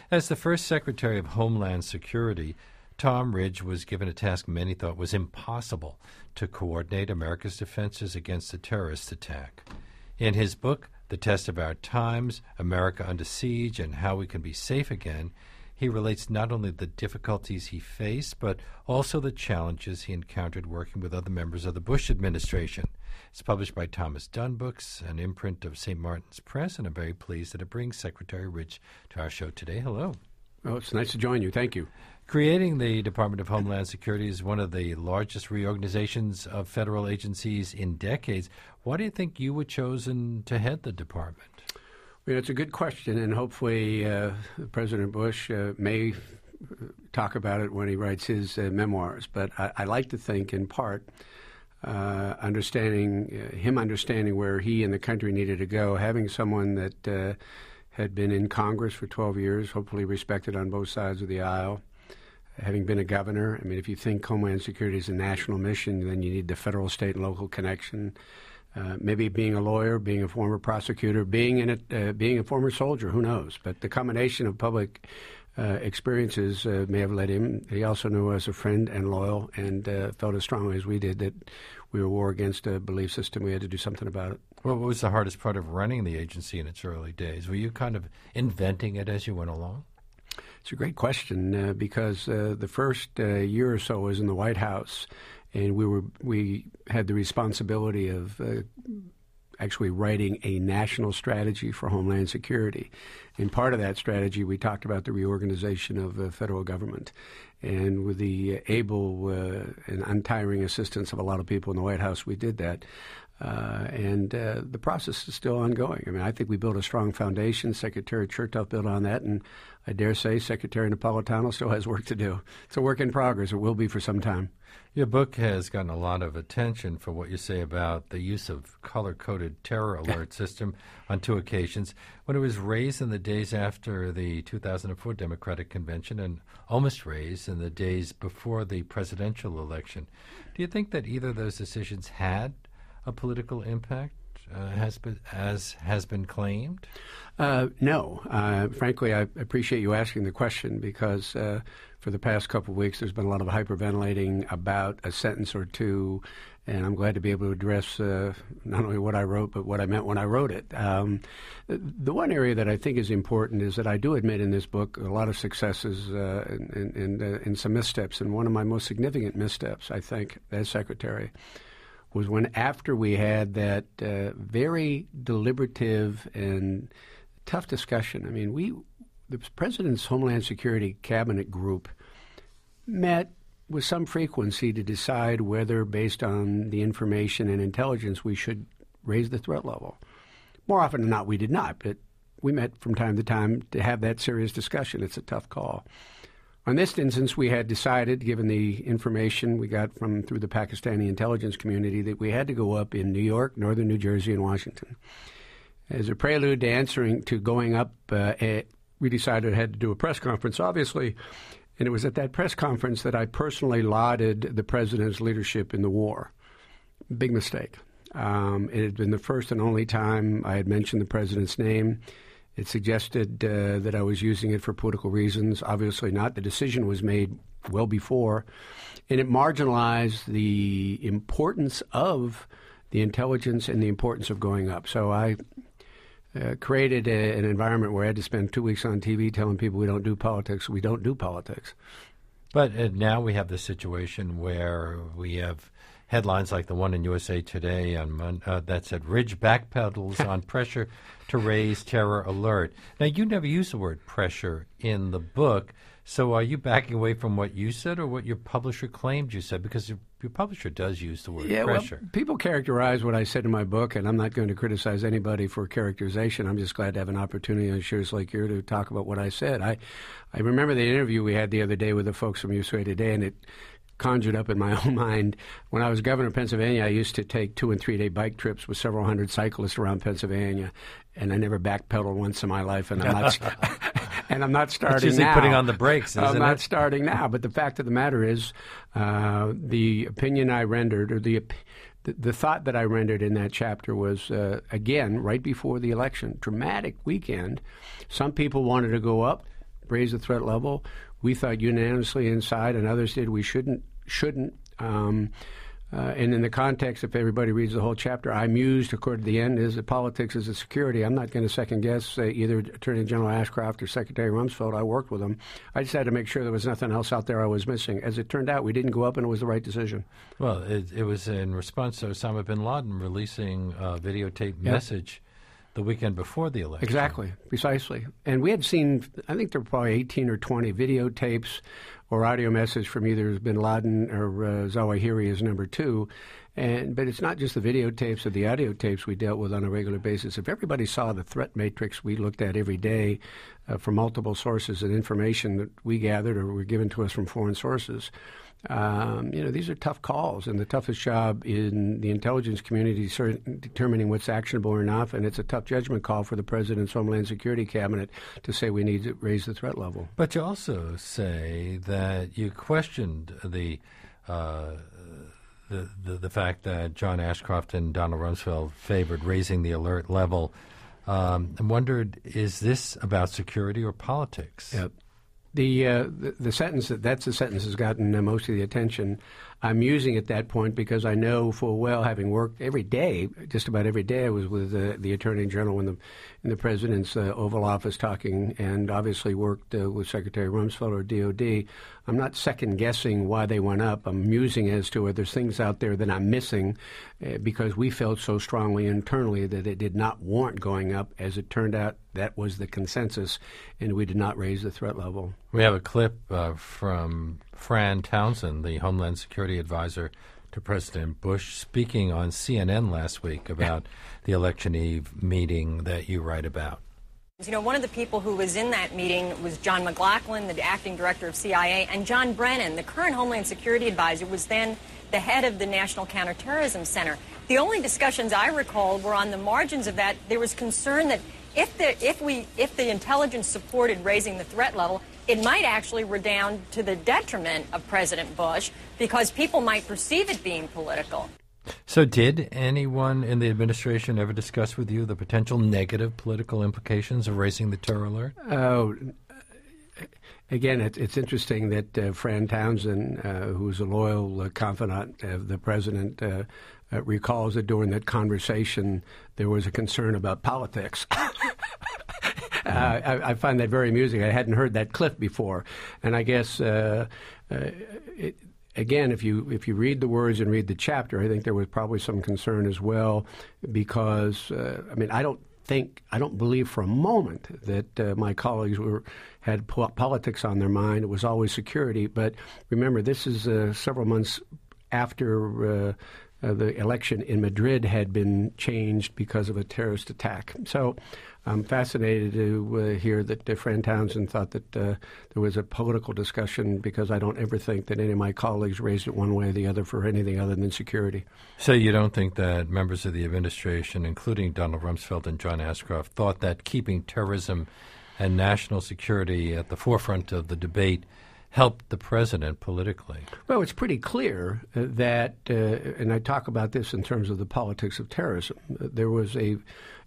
As the first Secretary of Homeland Security, Tom Ridge was given a task many thought was impossible: to coordinate America's defenses against a terrorist attack. In his book, The Test of Our Times, America Under Siege and How We Can Be Safe Again, he relates not only the difficulties he faced, but also the challenges he encountered working with other members of the Bush administration. It's published by Thomas Dunn Books, an imprint of St. Martin's Press, and I'm very pleased that it brings Secretary Ridge to our show today. Hello. Well, it's nice to join you. Thank you. Creating the Department of Homeland Security is one of the largest reorganizations of federal agencies in decades. Why do you think you were chosen to head the department? Well, it's a good question, and hopefully President Bush may talk about it when he writes his memoirs. But I like to think, in part, understanding where he and the country needed to go, having someone that had been in Congress for 12 years, hopefully respected on both sides of the aisle, having been a governor. I mean, if you think Homeland Security is a national mission, then you need the federal, state, and local connection. Maybe being a lawyer, being a former prosecutor, being a former soldier, who knows? But the combination of public experiences may have led him. He also knew us as a friend and loyal, and felt as strongly as we did that we were at war against a belief system. We had to do something about it. Well, what was the hardest part of running the agency in its early days? Were you kind of inventing it as you went along? It's a great question because the first year or so I was in the White House, and we had the responsibility of actually writing a national strategy for Homeland Security. And part of that strategy, we talked about the reorganization of the federal government. And with the able and untiring assistance of a lot of people in the White House, we did that. And the process is still ongoing. I mean, I think we built a strong foundation. Secretary Chertoff built on that, and I dare say Secretary Napolitano still has work to do. It's a work in progress. It will be for some time. Your book has gotten a lot of attention for what you say about the use of color-coded terror alert system on two occasions, when it was raised in the days after the 2004 Democratic Convention and almost raised in the days before the presidential election. Do you think that either of those decisions had a political impact, as has been claimed? No. Frankly, I appreciate you asking the question because for the past couple of weeks there's been a lot of hyperventilating about a sentence or two, and I'm glad to be able to address not only what I wrote but what I meant when I wrote it. The one area that I think is important is that I do admit in this book a lot of successes and some missteps, and one of my most significant missteps, I think, as Secretary, was when after we had that very deliberative and tough discussion. I mean, the President's Homeland Security Cabinet Group met with some frequency to decide whether, based on the information and intelligence, we should raise the threat level. More often than not, we did not, but we met from time to time to have that serious discussion. It's a tough call. On this instance, we had decided, given the information we got through the Pakistani intelligence community, that we had to go up in New York, northern New Jersey, and Washington. As a prelude to going up, we decided I had to do a press conference, obviously, and it was at that press conference that I personally lauded the President's leadership in the war. Big mistake. It had been the first and only time I had mentioned the President's name. It suggested that I was using it for political reasons. Obviously not. The decision was made well before, and it marginalized the importance of the intelligence and the importance of going up. So I created an environment where I had to spend 2 weeks on TV telling people we don't do politics. We don't do politics. But now we have the situation where we have headlines like the one in USA Today that said Ridge backpedals on pressure to raise terror alert. Now, you never use the word pressure in the book, so are you backing away from what you said or what your publisher claimed you said? Because your publisher does use the word pressure. Well, people characterize what I said in my book, and I'm not going to criticize anybody for characterization. I'm just glad to have an opportunity on shows like yours to talk about what I said. I remember the interview we had the other day with the folks from USA Today, and it conjured up in my own mind. When I was governor of Pennsylvania, I used to take 2- and 3-day bike trips with several hundred cyclists around Pennsylvania, and I never backpedaled once in my life, and I'm not and I'm not starting now. It's usually putting on the brakes, isn't it? I'm not starting now, but the fact of the matter is the opinion I rendered, or the thought that I rendered in that chapter was, again, right before the election, dramatic weekend. Some people wanted to go up. raise the threat level. We thought unanimously inside, and others did, we shouldn't. And in the context, if everybody reads the whole chapter, I mused, according to the end, is that politics is a security. I'm not going to second-guess either Attorney General Ashcroft or Secretary Rumsfeld. I worked with them. I just had to make sure there was nothing else out there I was missing. As it turned out, we didn't go up, and it was the right decision. Well, it was in response to Osama bin Laden releasing a videotape message the weekend before the election. Exactly, precisely. And we had seen, I think there were probably 18 or 20 videotapes or audio message from either bin Laden or Zawahiri as number two. But it's not just the videotapes or the audio tapes we dealt with on a regular basis. If everybody saw the threat matrix we looked at every day from multiple sources and information that we gathered or were given to us from foreign sources, these are tough calls, and the toughest job in the intelligence community is determining what's actionable or not, and it's a tough judgment call for the President's Homeland Security Cabinet to say we need to raise the threat level. But you also say that you questioned the fact that John Ashcroft and Donald Rumsfeld favored raising the alert level, and wondered, is this about security or politics? Yep. The sentence that's the sentence has gotten most of the attention. I'm using at that point because I know full well, having worked every day, just about every day, I was with the Attorney General in the President's Oval Office talking, and obviously worked with Secretary Rumsfeld or DOD. I'm not second guessing why they went up. I'm musing as to whether there's things out there that I'm missing because we felt so strongly internally that it did not warrant going up. As it turned out, that was the consensus, and we did not raise the threat level. We have a clip from Fran Townsend, the Homeland Security Advisor to President Bush, speaking on CNN last week about the election eve meeting that you write about. You know, one of the people who was in that meeting was John McLaughlin, the acting director of CIA, and John Brennan, the current Homeland Security Advisor, was then the head of the National Counterterrorism Center. The only discussions I recall were on the margins of that. There was concern that if the intelligence supported raising the threat level, it might actually redound to the detriment of President Bush because people might perceive it being political. So did anyone in the administration ever discuss with you the potential negative political implications of raising the terror alert? Again, it's interesting that Fran Townsend, who's a loyal confidant of the president, recalls that during that conversation there was a concern about politics. I find that very amusing. I hadn't heard that clip before, and I guess again, if you read the words and read the chapter, I think there was probably some concern as well, because I don't believe for a moment that my colleagues had politics on their mind. It was always security. But remember, this is several months after the election in Madrid had been changed because of a terrorist attack. So I'm fascinated to hear that Fran Townsend thought that there was a political discussion, because I don't ever think that any of my colleagues raised it one way or the other for anything other than security. So you don't think that members of the administration, including Donald Rumsfeld and John Ashcroft, thought that keeping terrorism and national security at the forefront of the debate helped the president politically? Well, it's pretty clear that, and I talk about this in terms of the politics of terrorism, there was a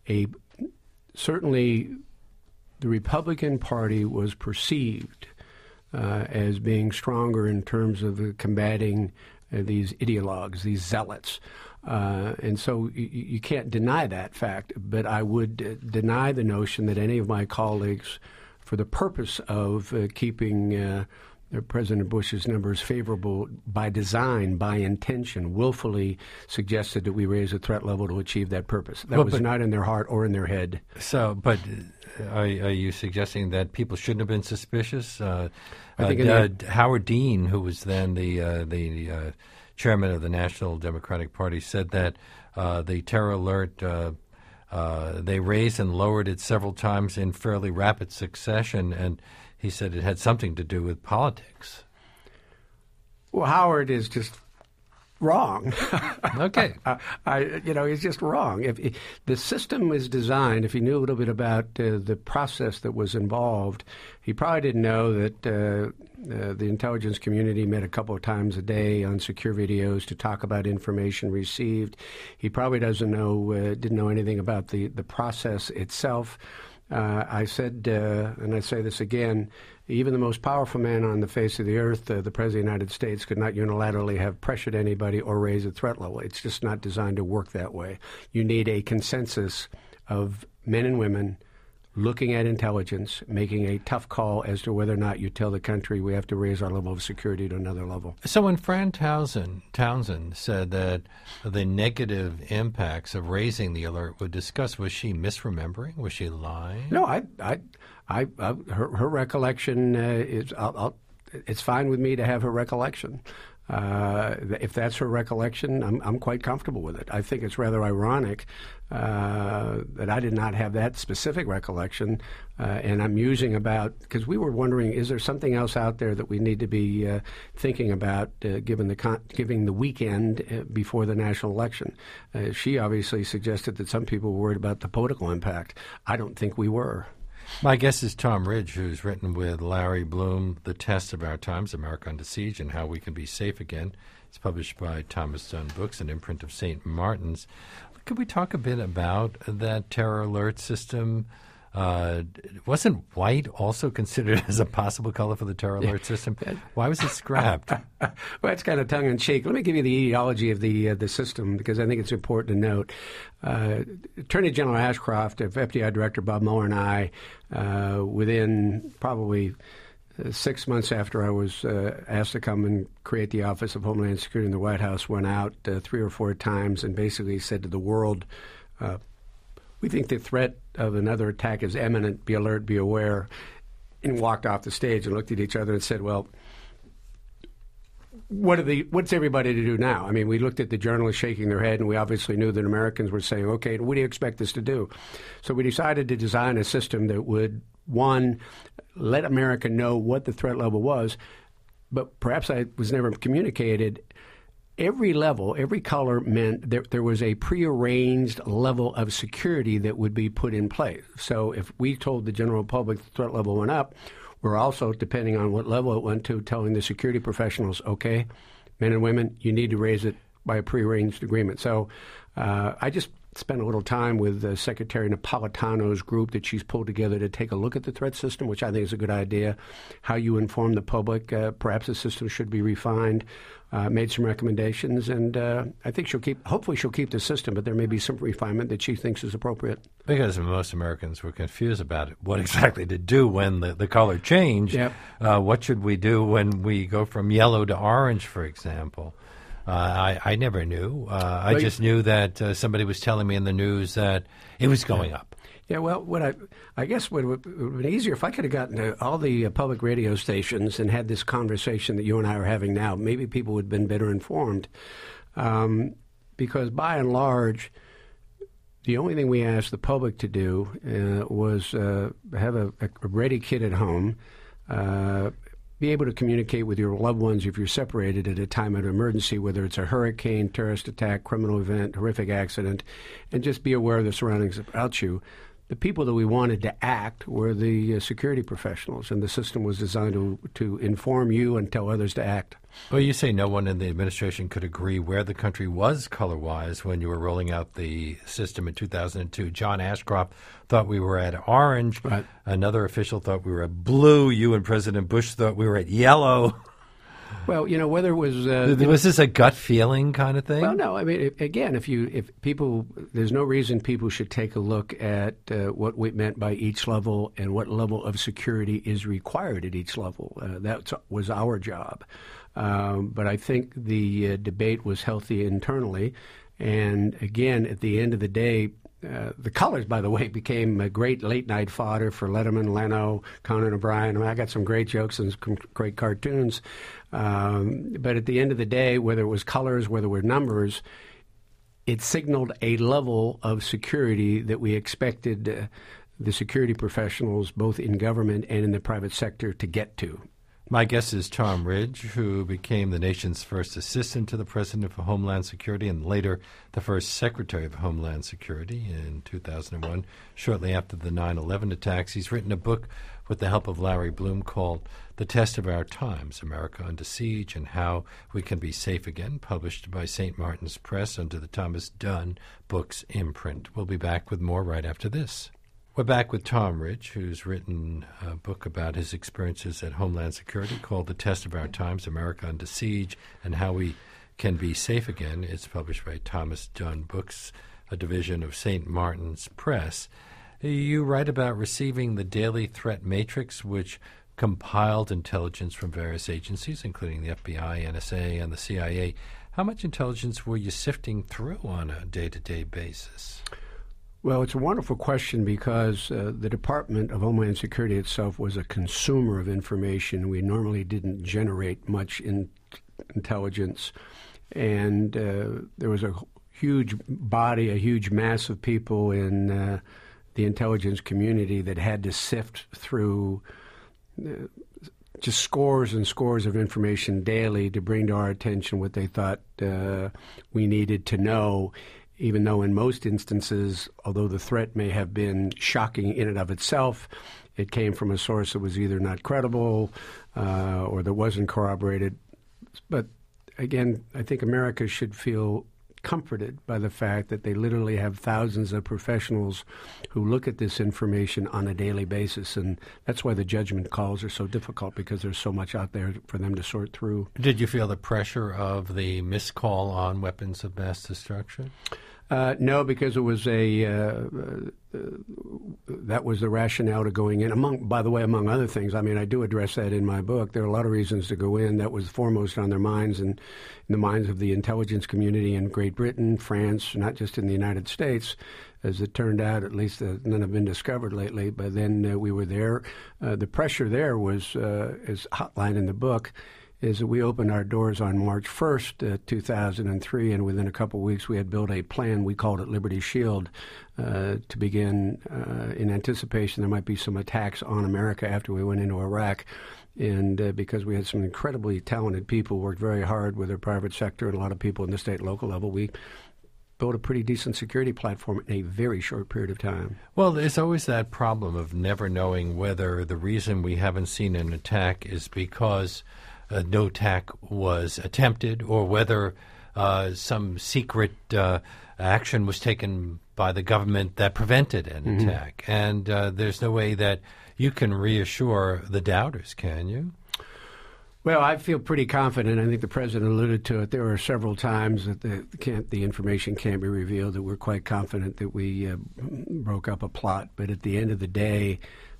certainly the Republican Party was perceived as being stronger in terms of combating these ideologues, these zealots. And so you can't deny that fact, but I would deny the notion that any of my colleagues, for the purpose of keeping President Bush's numbers favorable by design, by intention, willfully suggested that we raise the threat level to achieve that purpose. That was not in their heart or in their head. So, but are you suggesting that people shouldn't have been suspicious? I think Howard Dean, who was then the chairman of the National Democratic Party, said that the terror alert, they raised and lowered it several times in fairly rapid succession, and he said it had something to do with politics. Well, Howard is just wrong. Okay. He's just wrong. If the system was designed, if he knew a little bit about the process that was involved, he probably didn't know that the intelligence community met a couple of times a day on secure videos to talk about information received. He probably didn't know anything about the process itself. I said, and I say this again, even the most powerful man on the face of the earth, the President of the United States, could not unilaterally have pressured anybody or raise the threat level. It's just not designed to work that way. You need a consensus of men and women looking at intelligence, making a tough call as to whether or not you tell the country we have to raise our level of security to another level. So when Fran Townsend said that the negative impacts of raising the alert would discuss, was she misremembering? Was she lying? No, her recollection is. It's fine with me to have her recollection. If that's her recollection, I'm quite comfortable with it. I think it's rather ironic that I did not have that specific recollection, and I'm musing about, because we were wondering, is there something else out there that we need to be thinking about given the weekend before the national election? She obviously suggested that some people were worried about the political impact. I don't think we were. My guest is Tom Ridge, who's written with Larry Bloom, The Test of Our Times, America Under Siege, and How We Can Be Safe Again. It's published by Thomas Dunn Books, an imprint of St. Martin's. Could we talk a bit about that terror alert system? Wasn't white also considered as a possible color for the terror alert system? Why was it scrapped? Well, it's kind of tongue-in-cheek. Let me give you the etiology of the system, because I think it's important to note. Attorney General Ashcroft, FBI Director Bob Mueller, and I, within probably 6 months after I was asked to come and create the Office of Homeland Security in the White House, went out 3 or 4 times and basically said to the world, we think the threat of another attack is imminent. Be alert, be aware. And walked off the stage and looked at each other and said, well, what's everybody to do now? I mean, we looked at the journalists shaking their head, and we obviously knew that Americans were saying, okay, what do you expect us to do? So we decided to design a system that would, one, let America know what the threat level was, but perhaps I was never communicated. Every level, every color meant there was a prearranged level of security that would be put in place. So if we told the general public the threat level went up, we're also, depending on what level it went to, telling the security professionals, okay, men and women, you need to raise it by a prearranged agreement. So I just spent a little time with Secretary Napolitano's group that she's pulled together to take a look at the threat system, which I think is a good idea. How you inform the public, perhaps the system should be refined. Made some recommendations, and I think hopefully she'll keep the system, but there may be some refinement that she thinks is appropriate. Because most Americans were confused about it, what exactly to do when the color changed. Yep. What should we do when we go from yellow to orange, for example? I never knew. I just knew that somebody was telling me in the news that it was going up. Yeah, well, I guess what would have been easier if I could have gotten to all the public radio stations and had this conversation that you and I are having now. Maybe people would have been better informed, because by and large, the only thing we asked the public to do was have a ready kit at home, be able to communicate with your loved ones if you're separated at a time of emergency, whether it's a hurricane, terrorist attack, criminal event, horrific accident, and just be aware of the surroundings about you. The people that we wanted to act were the security professionals, and the system was designed to inform you and tell others to act. Well, you say no one in the administration could agree where the country was color-wise when you were rolling out the system in 2002. John Ashcroft thought we were at orange. Right. Another official thought we were at blue. You and President Bush thought we were at yellow. Well, whether it was was this a gut feeling kind of thing? Well, no. I mean, again, if people, there's no reason people should take a look at what we meant by each level and what level of security is required at each level. That was our job. But I think the debate was healthy internally, and again, at the end of the day. The colors, by the way, became a great late-night fodder for Letterman, Leno, Conan O'Brien. I mean, I got some great jokes and some great cartoons. But at the end of the day, whether it was colors, whether it were numbers, it signaled a level of security that we expected the security professionals, both in government and in the private sector, to get to. My guest is Tom Ridge, who became the nation's first assistant to the President for Homeland Security and later the first Secretary of Homeland Security in 2001, shortly after the 9/11 attacks. He's written a book with the help of Larry Bloom called The Test of Our Times, America Under Siege and How We Can Be Safe Again, published by St. Martin's Press under the Thomas Dunn Books imprint. We'll be back with more right after this. We're back with Tom Ridge, who's written a book about his experiences at Homeland Security called The Test of Our Times, America Under Siege, and How We Can Be Safe Again. It's published by Thomas Dunn Books, a division of St. Martin's Press. You write about receiving the Daily Threat Matrix, which compiled intelligence from various agencies, including the FBI, NSA, and the CIA. How much intelligence were you sifting through on a day-to-day basis? Well, it's a wonderful question because the Department of Homeland Security itself was a consumer of information. We normally didn't generate much intelligence, and there was a huge body, a huge mass of people in the intelligence community that had to sift through just scores and scores of information daily to bring to our attention what they thought we needed to know, even though in most instances, although the threat may have been shocking in and of itself, it came from a source that was either not credible or that wasn't corroborated. But again, I think America should feel comforted by the fact that they literally have thousands of professionals who look at this information on a daily basis, and that's why the judgment calls are so difficult, because there's so much out there for them to sort through. Did you feel the pressure of the miscall on weapons of mass destruction? No, because it was that was the rationale to going in. By the way, among other things, I mean, I do address that in my book. There are a lot of reasons to go in. That was foremost on their minds and in the minds of the intelligence community in Great Britain, France, not just in the United States. As it turned out, at least none have been discovered lately. But then we were there. The pressure there was, as outlined in the book, is that we opened our doors on March 1st, 2003, and within a couple of weeks we had built a plan. We called it Liberty Shield to begin in anticipation there might be some attacks on America after we went into Iraq. And because we had some incredibly talented people, worked very hard with their private sector and a lot of people in the state and local level, we built a pretty decent security platform in a very short period of time. Well, there's always that problem of never knowing whether the reason we haven't seen an attack is because no attack was attempted, or whether some secret action was taken by the government that prevented an attack. And there's no way that you can reassure the doubters, can you? Well, I feel pretty confident. I think the president alluded to it. There were several times that the information can't be revealed, that we're quite confident that we broke up a plot. But at the end of the day,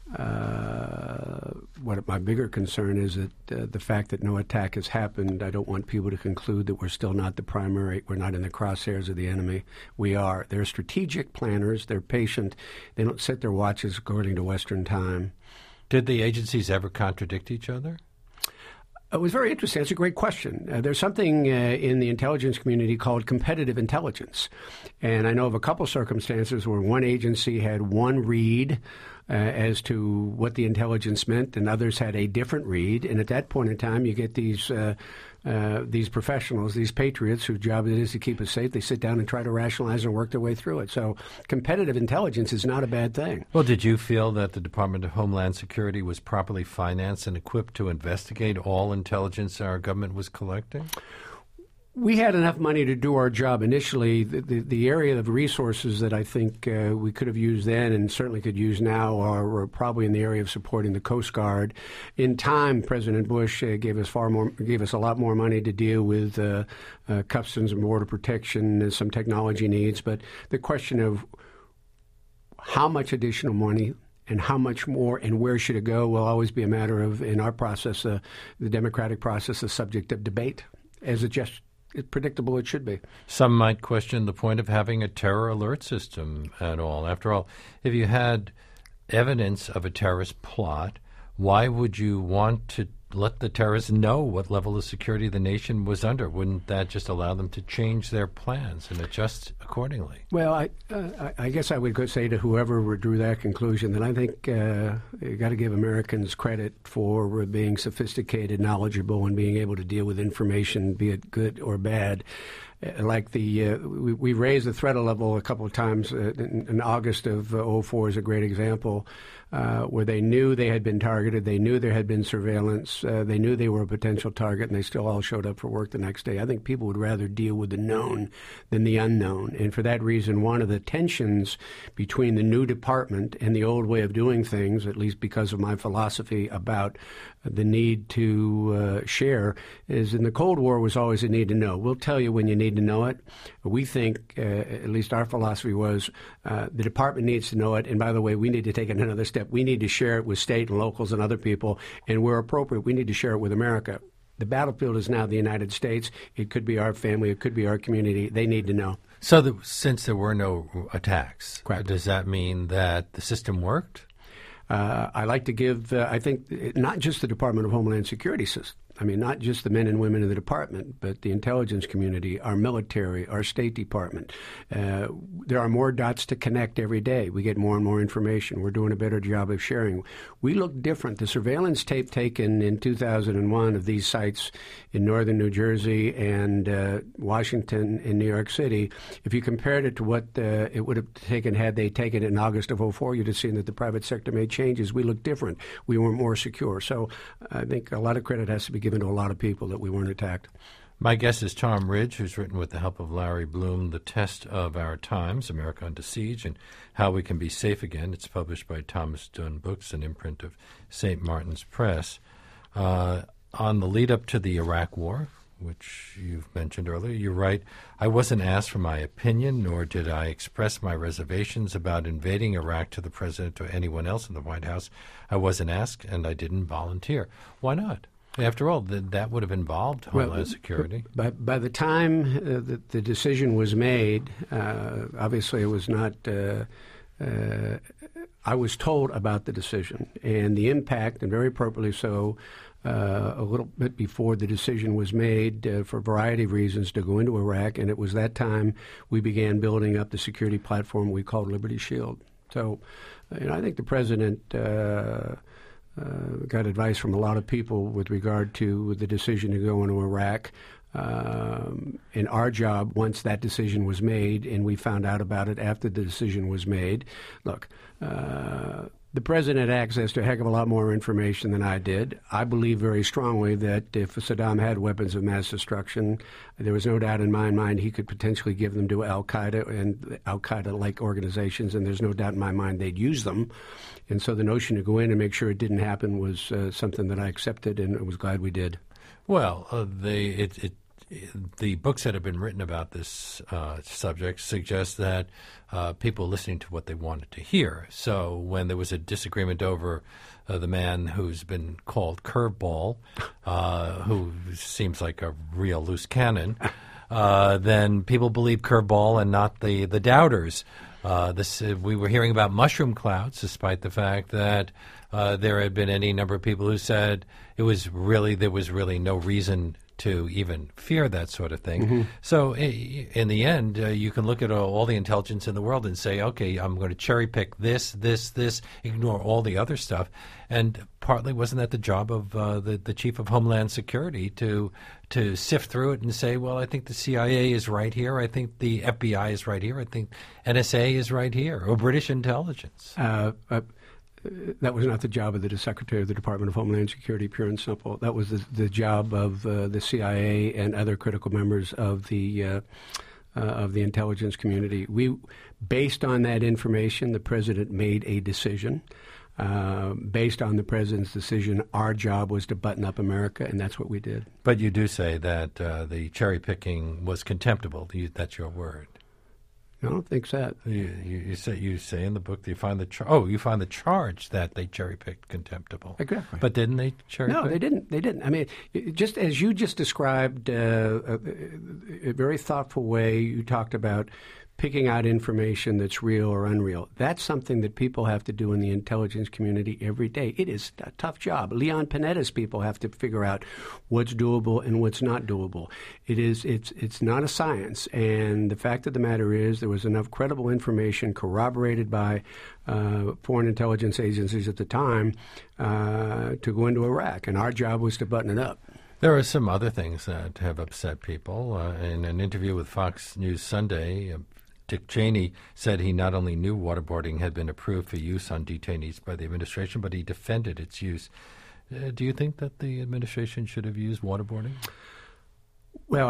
what my bigger concern is that the fact that no attack has happened, I don't want people to conclude that we're still not we're not in the crosshairs of the enemy. We are. They're strategic planners. They're patient. They don't set their watches according to Western time. Did the agencies ever contradict each other? It was very interesting. That's a great question. There's something in the intelligence community called competitive intelligence. And I know of a couple circumstances where one agency had one read as to what the intelligence meant, and others had a different read. And at that point in time, you get these professionals, these patriots whose job it is to keep us safe. They sit down and try to rationalize and work their way through it. So competitive intelligence is not a bad thing. Well, did you feel that the Department of Homeland Security was properly financed and equipped to investigate all intelligence our government was collecting? We had enough money to do our job initially. The area of resources that I think we could have used then and certainly could use now are probably in the area of supporting the Coast Guard. In time, President Bush gave us a lot more money to deal with Customs and Border Protection and some technology needs. But the question of how much additional money and how much more and where should it go will always be a matter of, in our process, the democratic process, a subject of debate, as it's predictable it should be. Some might question the point of having a terror alert system at all. After all, if you had evidence of a terrorist plot, why would you want to let the terrorists know what level of security the nation was under? Wouldn't that just allow them to change their plans and adjust accordingly? Well, I guess I would say to whoever drew that conclusion that I think you got to give Americans credit for being sophisticated, knowledgeable, and being able to deal with information, be it good or bad. like we raised the threat level a couple of times. In August of 2004 is a great example. Where they knew they had been targeted, they knew there had been surveillance, they knew they were a potential target, and they still all showed up for work the next day. I think people would rather deal with the known than the unknown. And for that reason, one of the tensions between the new department and the old way of doing things, at least because of my philosophy about the need to share, is in the Cold War was always a need to know. We'll tell you when you need to know it. We think, at least our philosophy was, the department needs to know it. And by the way, we need to take it another step. We need to share it with state and locals and other people. And where appropriate, we need to share it with America. The battlefield is now the United States. It could be our family. It could be our community. They need to know. So since there were no attacks, correct, does that mean that the system worked? I like to give, I think, not just the Department of Homeland Security system. I mean, not just the men and women in the department, but the intelligence community, our military, our State Department. There are more dots to connect every day. We get more and more information. We're doing a better job of sharing. We look different. The surveillance tape taken in 2001 of these sites in northern New Jersey and Washington and New York City, if you compared it to what it would have taken had they taken it in August of 2004, you'd have seen that the private sector made changes. We look different. We were more secure. So I think a lot of credit has to be given to a lot of people that we weren't attacked. My guest is Tom Ridge, who's written with the help of Larry Bloom, The Test of Our Times, America Under Siege, and How We Can Be Safe Again. It's published by Thomas Dunn Books, an imprint of St. Martin's Press. On the lead-up to the Iraq War, which you've mentioned earlier, you write, I wasn't asked for my opinion, nor did I express my reservations about invading Iraq to the president or anyone else in the White House. I wasn't asked, and I didn't volunteer. Why not? After all, that would have involved Homeland Security. By the time the decision was made, obviously it was not I was told about the decision and the impact, and very appropriately so, a little bit before the decision was made for a variety of reasons to go into Iraq, and it was that time we began building up the security platform we called Liberty Shield. So I think the president got advice from a lot of people with regard to the decision to go into Iraq. And our job, once that decision was made, and we found out about it after the decision was made, look, the president had access to a heck of a lot more information than I did. I believe very strongly that if Saddam had weapons of mass destruction, there was no doubt in my mind he could potentially give them to Al-Qaeda and Al-Qaeda-like organizations, and there's no doubt in my mind they'd use them. And so the notion to go in and make sure it didn't happen was something that I accepted, and I was glad we did. Well, the books that have been written about this subject suggest that people were listening to what they wanted to hear. So when there was a disagreement over the man who's been called Curveball, who seems like a real loose cannon, then people believe Curveball and not the doubters. We were hearing about mushroom clouds, despite the fact that there had been any number of people who said there was really no reason to even fear that sort of thing. Mm-hmm. So in the end, you can look at all the intelligence in the world and say, okay, I'm going to cherry pick this, ignore all the other stuff. And partly wasn't that the job of the chief of Homeland Security to sift through it and say, well, I think the CIA is right here. I think the FBI is right here. I think NSA is right here, or British intelligence. That was not the job of the Secretary of the Department of Homeland Security, pure and simple. That was the job of the CIA and other critical members of the intelligence community. Based on that information, the president made a decision. Based on the president's decision, our job was to button up America, and that's what we did. But you do say that the cherry picking was contemptible. That's your word. I don't think so. You say in the book that you find the charge that they cherry picked contemptible. Exactly. But didn't they cherry pick? No, they didn't. They didn't. I mean, just as you just described, a very thoughtful way, you talked about picking out information that's real or unreal. That's something that people have to do in the intelligence community every day. It is a tough job. Leon Panetta's people have to figure out what's doable and what's not doable. It's not a science. And the fact of the matter is there was enough credible information corroborated by foreign intelligence agencies at the time to go into Iraq. And our job was to button it up. There are some other things that have upset people. In an interview with Fox News Sunday, Dick Cheney said he not only knew waterboarding had been approved for use on detainees by the administration, but he defended its use. Do you think that the administration should have used waterboarding? Well,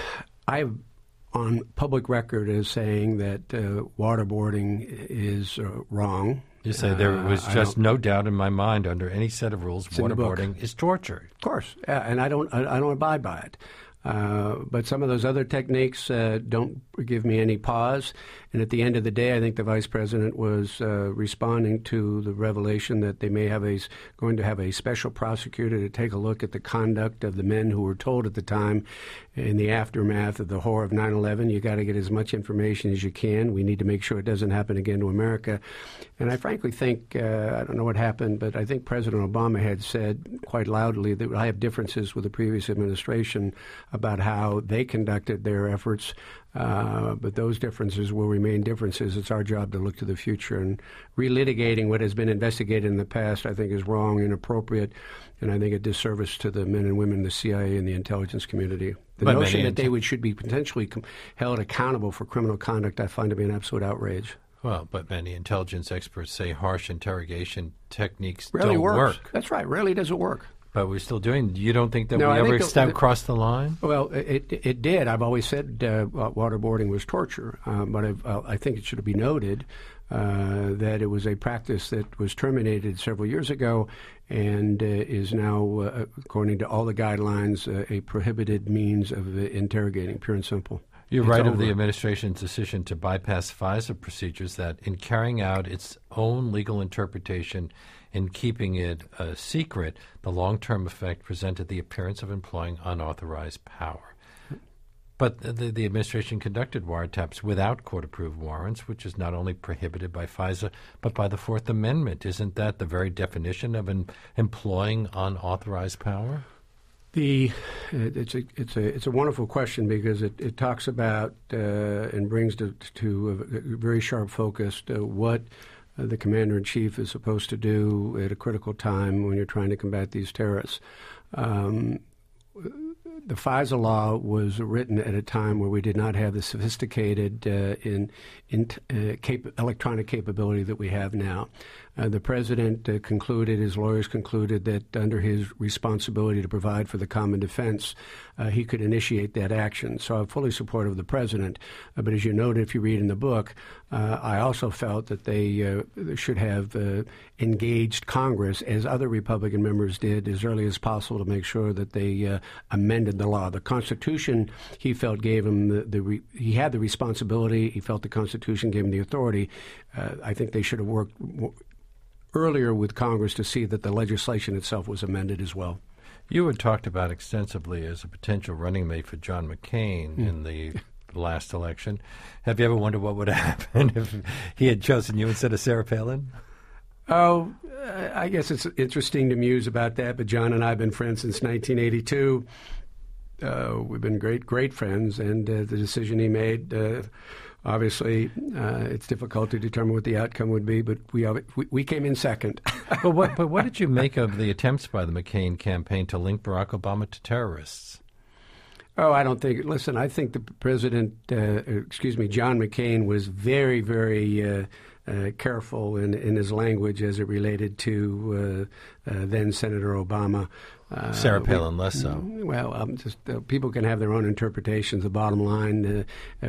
I on public record as saying that waterboarding is wrong. You say there was just no doubt in my mind under any set of rules waterboarding is torture. Of course, and I don't abide by it. But some of those other techniques don't give me any pause. And at the end of the day, I think the vice president was responding to the revelation that they may have going to have a special prosecutor to take a look at the conduct of the men who were told at the time in the aftermath of the horror of 9/11, you got to get as much information as you can. We need to make sure it doesn't happen again to America. And I frankly think, I don't know what happened, but I think President Obama had said quite loudly that I have differences with the previous administration about how they conducted their efforts, but those differences will remain differences. It's our job to look to the future, and relitigating what has been investigated in the past, I think, is wrong, inappropriate, and I think a disservice to the men and women in the CIA and the intelligence community. The notion that they should be potentially held accountable for criminal conduct, I find to be an absolute outrage. Well, but many intelligence experts say harsh interrogation techniques rarely don't work. That's right. Rarely does it work. But we're still doing. You don't think that we ever crossed the line? Well, it did. I've always said waterboarding was torture, but I think it should be noted that it was a practice that was terminated several years ago and is now, according to all the guidelines, a prohibited means of interrogating, pure and simple. You're right of the administration's decision to bypass FISA procedures that, in carrying out its own legal interpretation and keeping it secret, the long-term effect presented the appearance of employing unauthorized power. But the administration conducted wiretaps without court-approved warrants, which is not only prohibited by FISA, but by the Fourth Amendment. Isn't that the very definition of employing unauthorized power? It's a wonderful question because it talks about and brings to a very sharp focus to what the commander-in-chief is supposed to do at a critical time when you're trying to combat these terrorists. The FISA law was written at a time where we did not have the sophisticated electronic capability that we have now. The president concluded, his lawyers concluded, that under his responsibility to provide for the common defense, he could initiate that action. So I'm fully supportive of the president. But as you noted, if you read in the book, I also felt that they should have engaged Congress, as other Republican members did, as early as possible to make sure that they amended the law. The Constitution, he felt, gave him he had the responsibility. He felt the Constitution gave him the authority. I think they should have worked earlier with Congress to see that the legislation itself was amended as well. You had talked about extensively as a potential running mate for John McCain in the last election. Have you ever wondered what would happen if he had chosen you instead of Sarah Palin? Oh, I guess it's interesting to muse about that, but John and I have been friends since 1982. We've been great friends, and the decision he made, obviously, it's difficult to determine what the outcome would be, but we came in second. But what did you make of the attempts by the McCain campaign to link Barack Obama to terrorists? Oh, I don't think. Listen, I think the president, John McCain, was very, very careful in his language as it related to then Senator Obama. Sarah Palin less so. Well, people can have their own interpretations. The bottom line,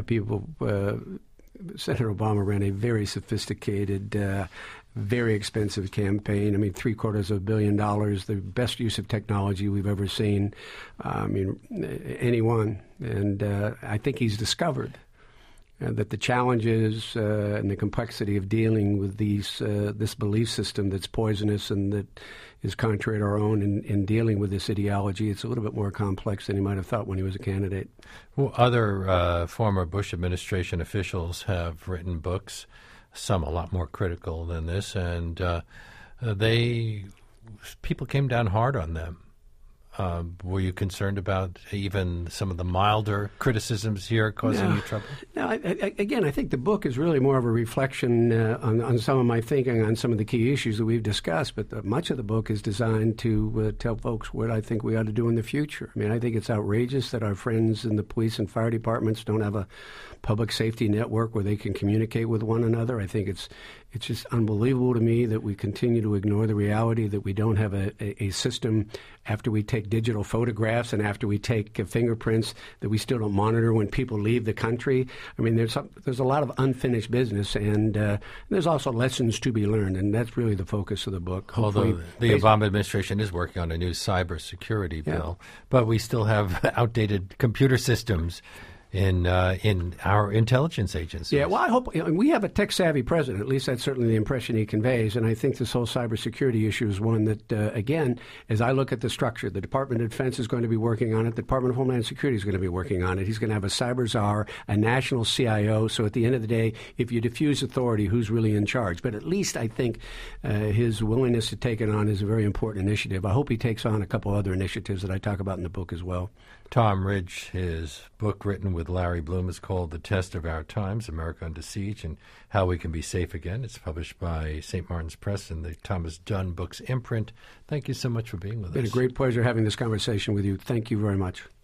Senator Obama ran a very sophisticated, very expensive campaign. I mean, $750 million, the best use of technology we've ever seen. Anyone. And I think he's discovered that the challenges and the complexity of dealing with this belief system that's poisonous and that is contrary to our own in dealing with this ideology, it's a little bit more complex than he might have thought when he was a candidate. Well, other former Bush administration officials have written books, some a lot more critical than this, and people came down hard on them. Were you concerned about even some of the milder criticisms here causing you trouble? No, again, I think the book is really more of a reflection on some of my thinking on some of the key issues that we've discussed, but much of the book is designed to tell folks what I think we ought to do in the future. I mean, I think it's outrageous that our friends in the police and fire departments don't have a public safety network where they can communicate with one another. I think it's just unbelievable to me that we continue to ignore the reality that we don't have a system after we take digital photographs and after we take fingerprints, that we still don't monitor when people leave the country. I mean, there's a lot of unfinished business, and there's also lessons to be learned, and that's really the focus of the book. Although the Obama administration is working on a new cybersecurity bill, but we still have outdated computer systems in our intelligence agencies. Yeah, well, I hope we have a tech-savvy president. At least that's certainly the impression he conveys. And I think this whole cybersecurity issue is one that, again, as I look at the structure, the Department of Defense is going to be working on it. The Department of Homeland Security is going to be working on it. He's going to have a cyber czar, a national CIO. So at the end of the day, if you diffuse authority, who's really in charge? But at least I think his willingness to take it on is a very important initiative. I hope he takes on a couple other initiatives that I talk about in the book as well. Tom Ridge, his book written with Larry Bloom is called The Test of Our Times, America Under Siege and How We Can Be Safe Again. It's published by St. Martin's Press and the Thomas Dunn Books imprint. Thank you so much for being with us. It's been a great pleasure having this conversation with you. Thank you very much.